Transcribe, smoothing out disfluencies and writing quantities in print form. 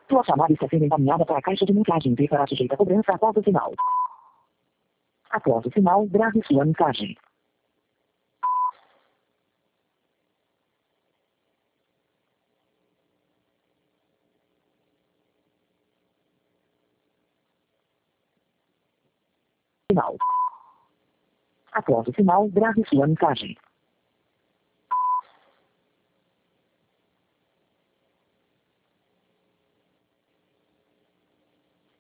Sua chamada está sendo encaminhada para a caixa de mensagens e será sujeita a cobrança após o sinal. Após o sinal, grave sua mensagem. Sinal. Após o sinal, grave sua mensagem.